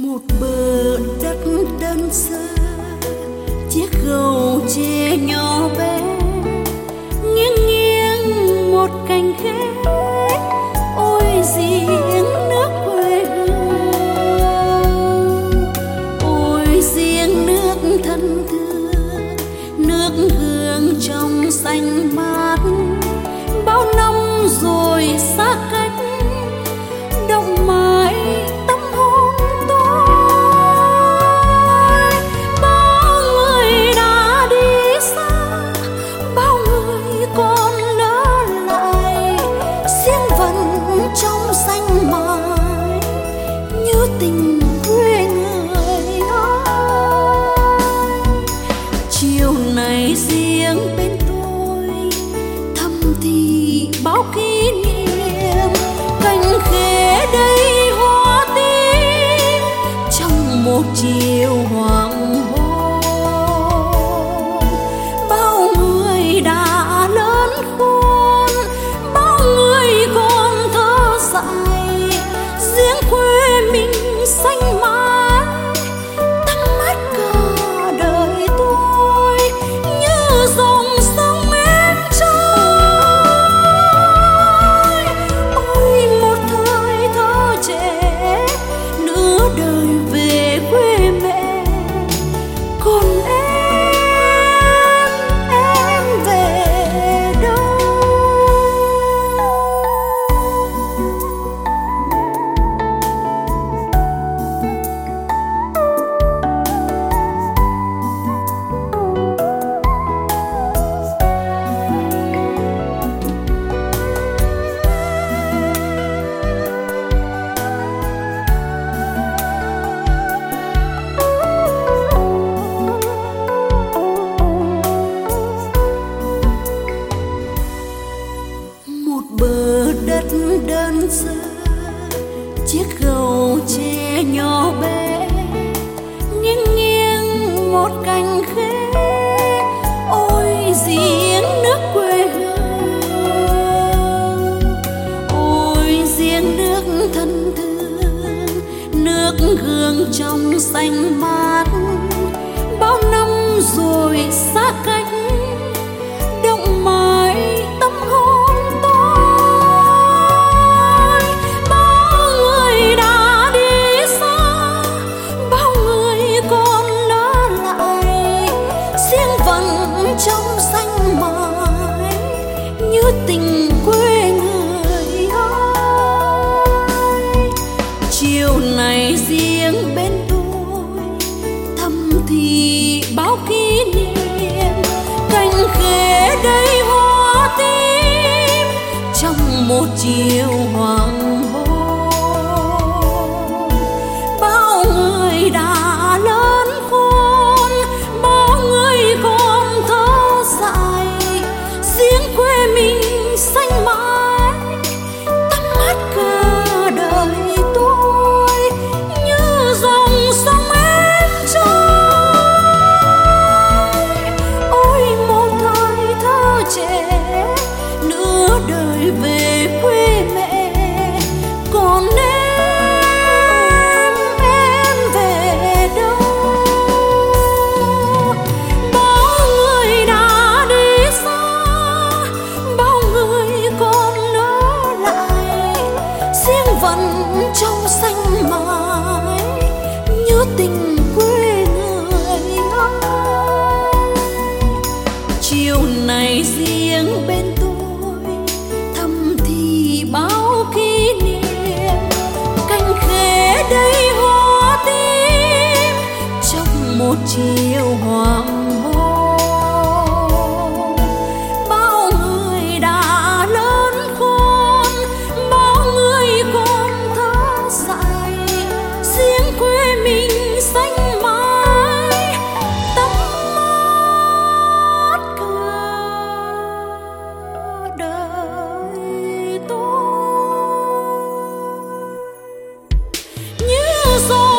một bờ đất đơn sơ, chiếc gầu tre nhỏ bé nghiêng nghiêng một cành khế. Ôi giếng nước quê hương, ôi giếng nước thân thương, nước hương trong xanh mát. Bao năm rồi xa cách, động mãi tâm hồn tôi. Bao người đã đi xa, bao người còn ở lại, riêng vẫn trong xanh mãi như tình quê người ơi. Chiều này riêng bên tôi thầm thì bao kỷ niệm, cành khế đầy hoa tím trong một chiều hoàng hôn. Bao người đã lớn khôn, bao người còn thơ dại, riêng quê mình xanh mãi tắm mát cả đời tôi như dòng sông em trôi. Ôi một thời thơ trẻ, nửa đời về quê mẹ, còn em về đâu? Một bờ đất đơn sơ, chiếc gầu tre nhỏ bé nghiêng nghiêng một cành khế. Ôi giếng nước quê hương, ôi giếng nước thân thương, nước gương trong xanh mát. Bao năm rồi xa cách, động mãi tâm hồn tôi. Bao người đã đi xa, bao người còn ở lại, riêng vẫn trong xanh mãi như tình quê người ơi. Chiều này riêng bên tôi thầm thì bao kỷ niệm, cành khế đầy hoa tím trong một chiều hoàng hôn. Bao người đã lớn khôn, bao người còn thơ dại, riêng quê mình xanh mãi tắm mát cả đời tôi như dòng sông em trôi. Ôi một thời thơ trẻ, nửa đời về quê mẹ, còn em về đâu? Bao người đã đi xa, bao người còn ở lại, riêng vẫn trong xanh mãi như tình quê người ơi. Chiều này riêng bên tôi thầm thì bao kỷ niệm, cành khế đầy hoa tím trong một chiều hoàng hôn. Bao người đã lớn khôn, bao người còn thơ dại, riêng quê mình xanh mãi tắm mát cả đời tôi như gió